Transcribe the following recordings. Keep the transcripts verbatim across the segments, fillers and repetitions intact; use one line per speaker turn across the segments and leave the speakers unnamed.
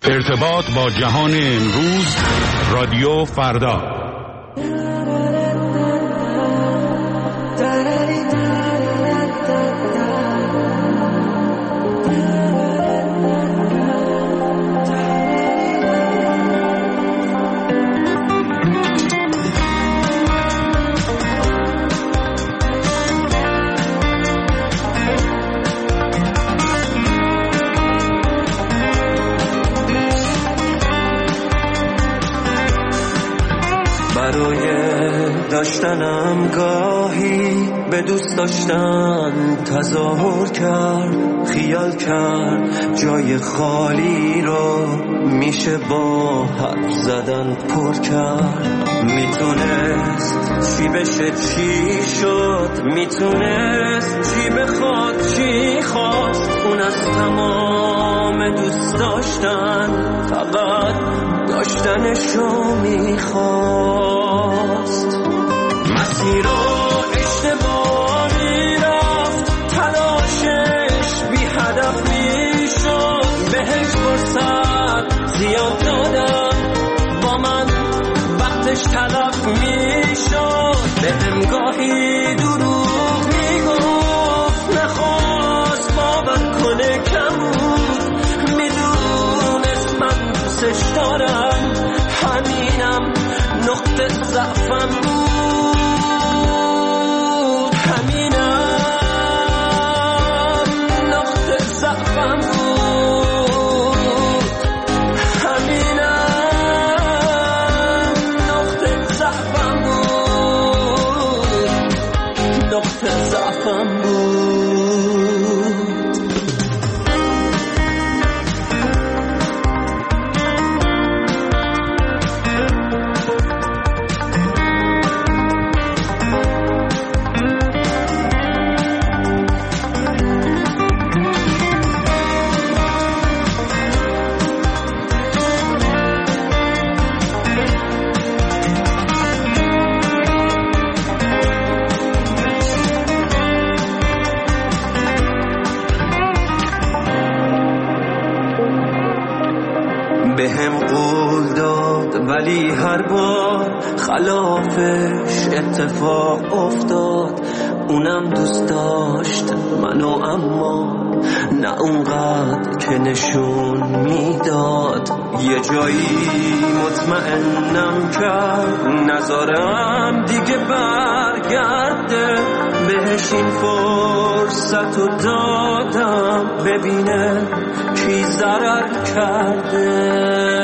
ارتباط با جهان امروز، رادیو فردا.
داشتنم گاهی به دوست داشتن تظاهر کرد، خیال کرد جای خالی رو میشه با حرف زدن پر کرد. میتونست چی بشه چی شد، میتونست چی بخواد چی خواست. اون از تمام دوست داشتن فقط داشتنشو میخواست. مسیر رو اشتباهی رفت، تلاشش بی هدف میشد. بهش فرصت زیاد دادم، با من وقتش تلف میشد. بهم گاهی دروغ میگفت، نخواست باور کنه کم بود. میدونست من دوستش دارم، همینم نقطه ضعفم بود. بهم قول داد ولی هر بار خلافش اتفاق افتاد. اونم دوست داشت منو، اما نه اونقدر که نشون میداد. یه جایی مطمئنم کرد نذارم دیگه برگرده. بهش این فرصت رو دادم ببینه کی ضرر کرده.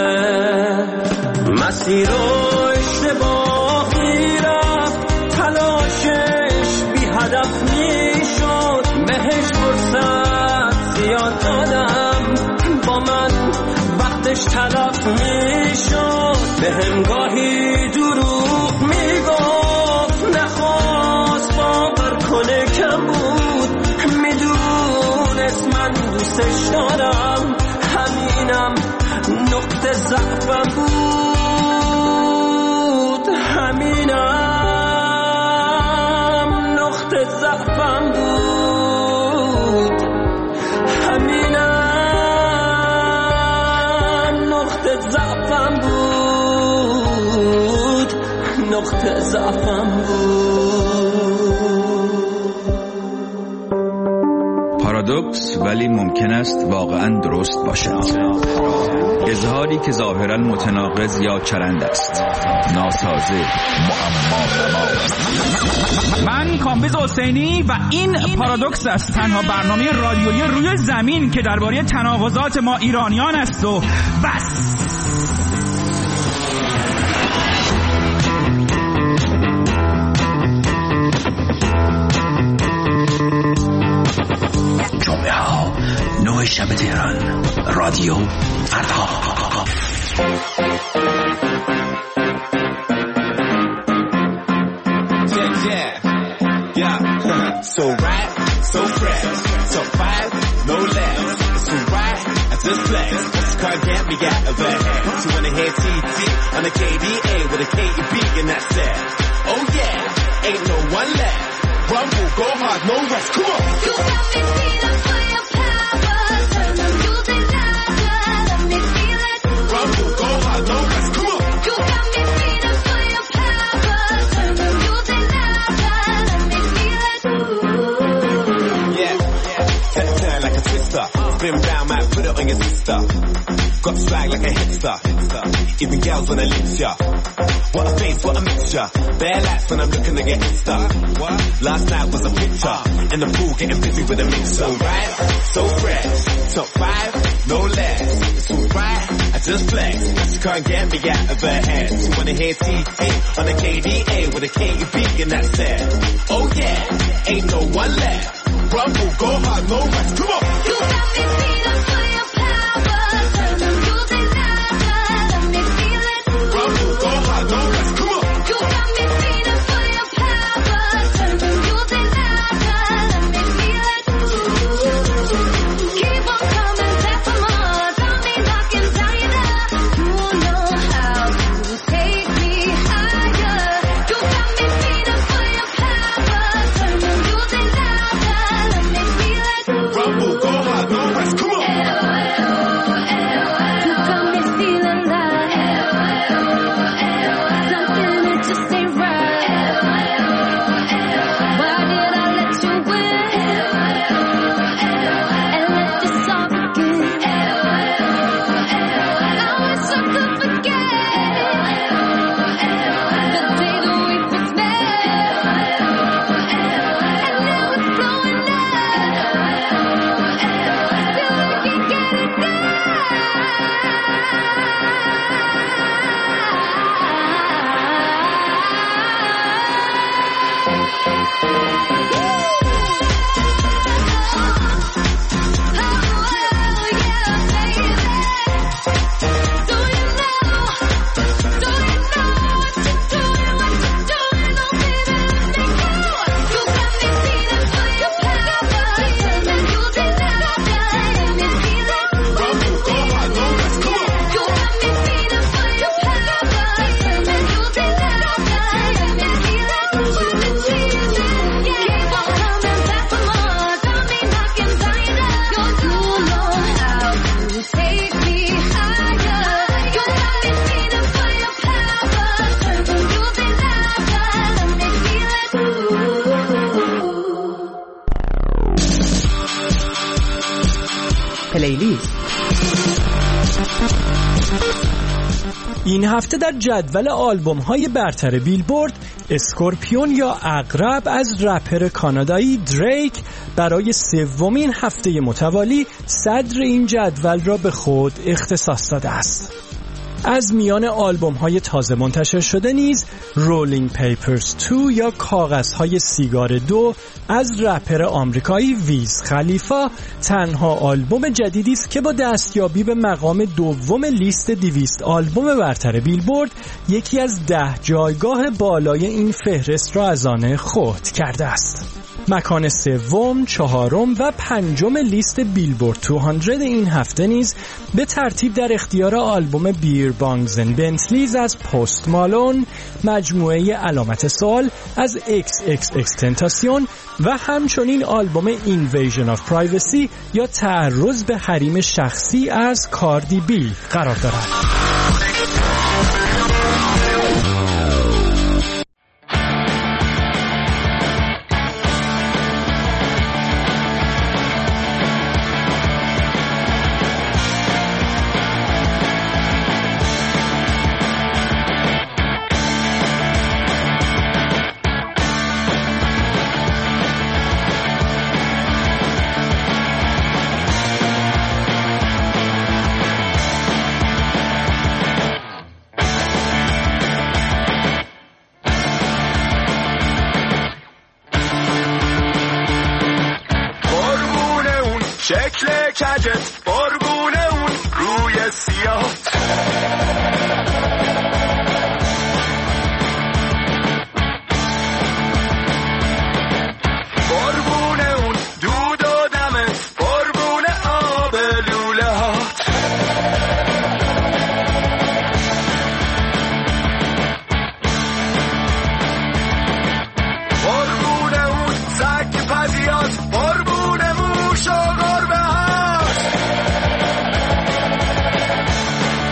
مسیر رو اشتباهی رفت، تلاشش بی هدف میشد. بهش فرصت زیاد دادم، با من وقتش تلف میشد. بهم گاهی دروغ میگفت، نخواست باور کنه کم بود. میدونست من دوستش دارم، همینم نقطه ضعفم بود. همینم نقطه ضعفم بود. همینم نقطه ضعفم بود. نقطه ضعفم بود.
پارادوکس ولی ممکن است واقعا درست باشد. اظهاری که ظاهرا متناقض یا چرند است، ناسازه، معما نما.
من کامبیز حسینی و این پارادوکس است، تنها برنامه رادیویی روی زمین که درباره تناقضات ما ایرانیان است و بس.
جمعه ها نه شب تهران، رادیو فردا.
So right, so fresh, so fine, no less. So right, I just flex. This car get me got a bad. She wanna hear T T on the K D A with a K E B and that's it. Oh yeah, ain't no one left. Rumble, go hard, no rest. Come on. You got me feeling for your power. Turn the music louder, let me feel it. put it on your sister. Got swag like a hipster. Even girls wanna lips ya. What a face, what a mixture. Bare lights when I'm looking to get Insta. Last night was a picture. In the pool getting busy with a mix. So right, so fresh. Top five, no less. It's alright, I just flex. She can't get me out of her head. She wanna hear T T on the K D A with a K E B and that's it. Oh yeah, ain't no one left. Rumble, go hard, no rest. Come on.
You got me feeling for your power. Turn the music louder, let me feel it.
Rumble, go hard, no rest. Come on.
You got me feeling for your power. Turn the music louder, let me feel it. Keep on coming back for more. Got me knocking tighter. You know how to take me higher. You got me feeling for your power. Turn the music louder, let me feel it.
Rumble, go hard, no rest. Come on.
You got me feeling like something that just ain't right. Why did I let you win and let this all begin? I wish I could forget the day that we first met, and now it's blowing up. Still I can't get it
پلیلیست. این هفته در جدول آلبوم های برتر بیلبورد، اسکورپیون یا عقرب از رپر کانادایی دریک برای سومین هفته متوالی صدر این جدول را به خود اختصاص داده است. از میان آلبوم های تازه منتشر شده نیز رولینگ پیپرز دو یا کاغذهای سیگار دو از رپر آمریکایی ویز خلیفا تنها آلبوم جدیدی است که با دستیابی به مقام دوم لیست دویست آلبوم برتر بیلبورد یکی از ده جایگاه بالای این فهرست را از آن خود کرده است. مکان سوم، چهارم و پنجم لیست بیلبورد دویست این هفته نیز به ترتیب در اختیار آلبوم بیر بانگز اند بنتلیز از پست مالون، مجموعه علامت سوال از ایکس ایکس ایکس تنتاسیون و همچنین آلبوم اینویژن آف پرایوسی یا تعرض به حریم شخصی از کاردی بی قرار دارد.
شکل کجت قربونه اون روی سیاه قربونه اون دود و دمت قربونه آب لوله هات قربونه اون سگ پدیات قربونه موش و گربه هات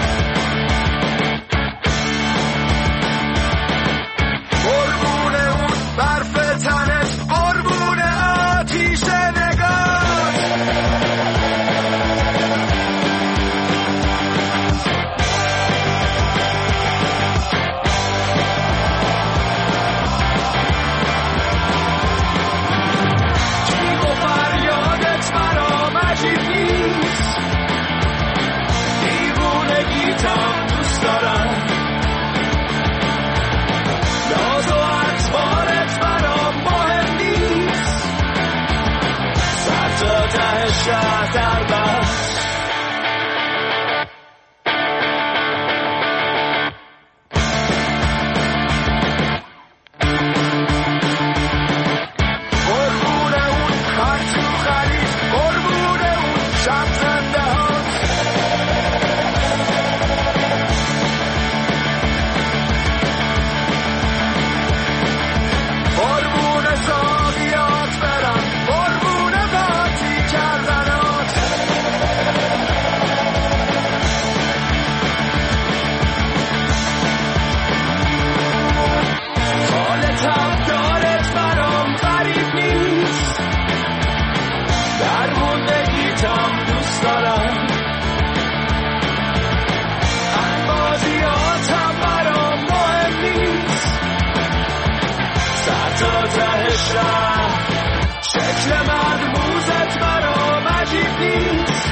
شکل مرموزت برام عجیب نیست،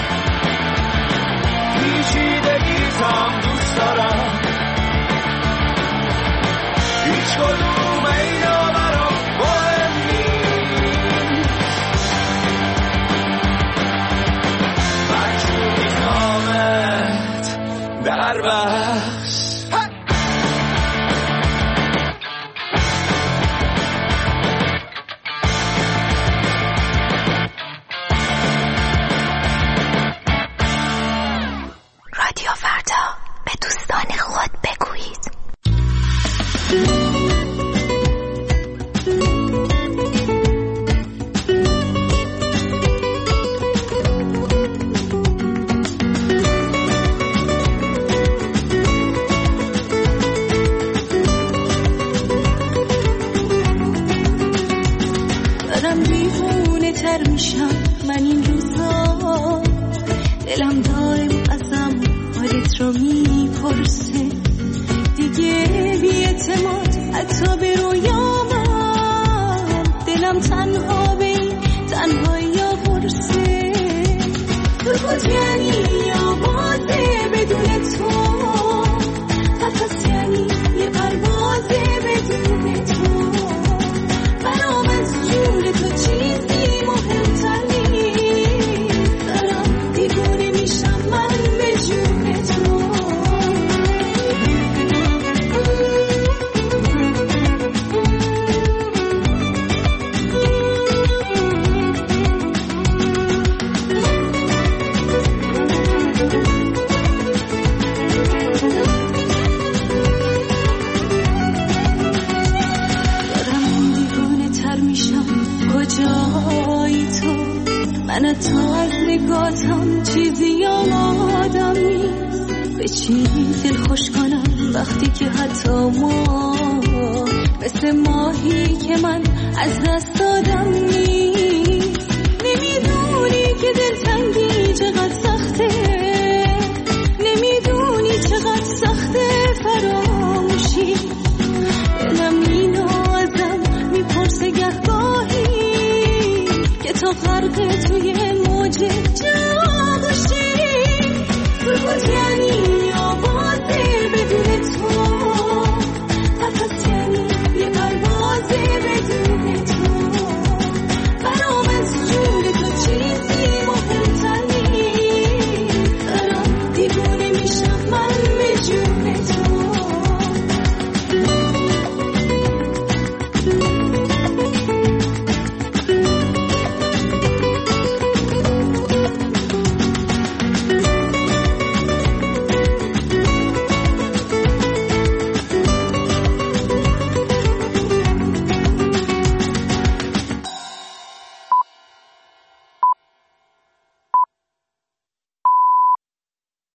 پیچیدگیتم دوست دارم، هیچ کدوم اینا برام مهم نیست. مجبوری نامت در بس
رادیو فردا، به دوستان خود بگویید.
دارم دیوونه تر میشم من این روزا، دلم دائم ازم حالت رو میپرسه، دیگه بی اعتماد حتی به رویامم، دلم تنها به این تنهایی یا برسه. تو بود یعنی یا بازه بدون تو، نفس یعنی یه پروازه بدون تو، برام از جون تو چیزی مهمتر نیست، دارم دیوونه میشم من به جون تو. کجایی تو؟ من تا از نگاتم چیزی یادم نیست، به چی دل خوش کنم وقتی که حتی ما مثل ماهی که من از دست دادم نیست. نمیدونی که دلتنگی چقدر سخته، نمیدونی چقدر سخته فراموشی، دلم اینو ازم میپرسه گهگاهی که تو غرق توی موج جا باشی. تو بود یعنی